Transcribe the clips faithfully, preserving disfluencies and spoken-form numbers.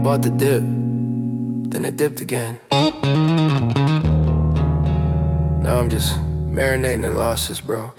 bought the dip, then it dipped again. Now I'm just marinating in losses, bro.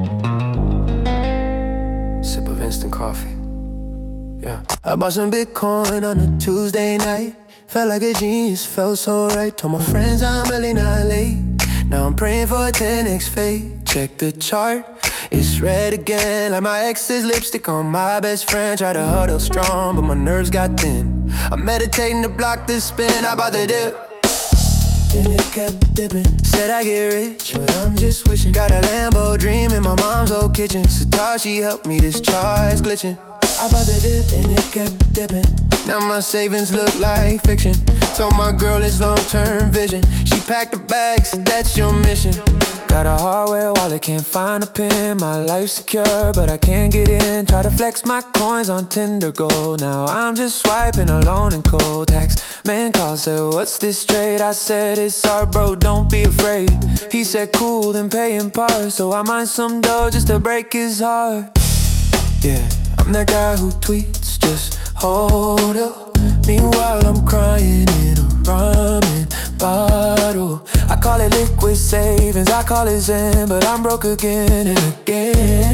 Sip of instant coffee. Yeah. I bought some Bitcoin on a Tuesday night. Felt like a genius, felt so right. Told my friends I'm really not late. Now I'm praying for a ten X fade. Check the chart, it's red again. Like my ex's lipstick on my best friend. Try to huddle strong, but my nerves got thin. I'm meditating to block this spin. I bought the dip, then it kept dipping. Said I get rich, but I'm just wishing. Got a Lambo dream in my mom's old kitchen. Satoshi helped me, this chart's glitching. I bought the dip, and it kept dipping. Now my savings look like fiction. Told my girl it's long-term vision. She packed her bags, that's your mission. Got a hardware wallet, can't find a pin. My life's secure, but I can't get in. Try to flex my coins on Tinder Gold. Now I'm just swiping alone in cold. Tax man called, said, what's this trade? I said, it's art, bro, don't be afraid. He said, cool, then pay in part. So I mine some dough just to break his heart. Yeah, I'm that guy who tweets, just hold up. Meanwhile I'm crying in a ramen bottle. I call it liquid savings, I call it zen, but I'm broke again and again.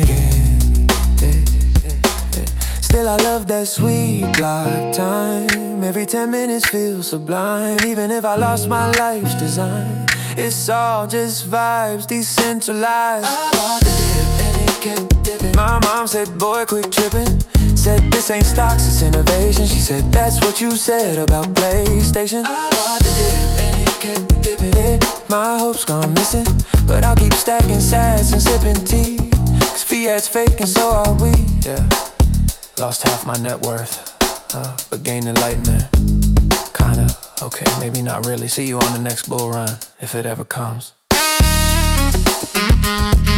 Still I love that sweet block time. Every ten minutes feels sublime. Even if I lost my life's design, it's all just vibes, decentralized. I bought the dip and it kept dipping. My mom said, boy, quit tripping. Said this ain't stocks, it's innovation. She said that's what you said about PlayStation. I bought the dip and it kept dipping it. My hopes gone missing, but I'll keep stacking sats and sipping tea. Cause fiat's fake and so are we. Yeah, lost half my net worth, uh, but gained enlightenment. Kinda, okay, maybe not really. See you on the next bull run, if it ever comes.